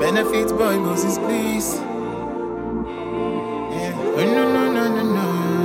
Benefits boy Moses, please. Yeah. Oh, no, no, no, no, no.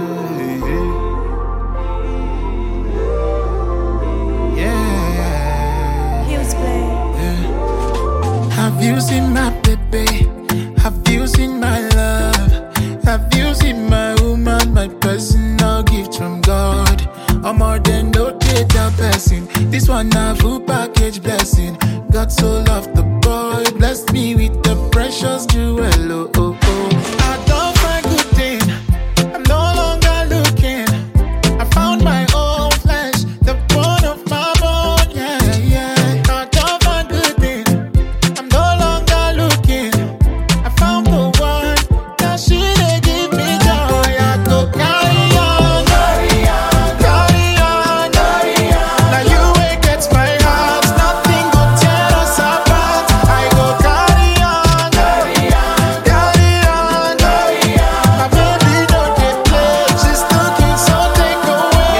Yeah. He was playing. Yeah. Have you seen my baby? Have you seen my love? Have you seen my woman, my personal gift from God? I'm more than no data person. This one a full package blessing. God so loved the boy, blessed me with the precious jewel. Oh, oh, oh. I don't find good thing. I'm no longer looking. I found my own flesh, the bone of my bone. Yeah, yeah. I don't find good thing. I'm no longer looking. I found the one that she dey give me joy. I go carry on, carry on, carry on, carry on. Now you wey get my heart, nothing go tear us apart. I go carry on, carry on, carry on, carry on. My baby no dey play, she's looking so take away.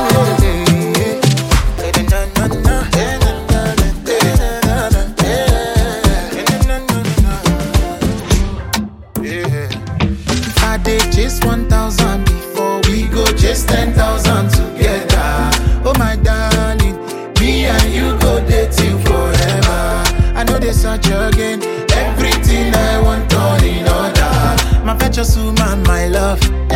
If I did just 1,000 before, we go just 10,000 together. Oh my darling, me and you go dating forever. I know they search again, everything I want all in order. My precious woman, my love.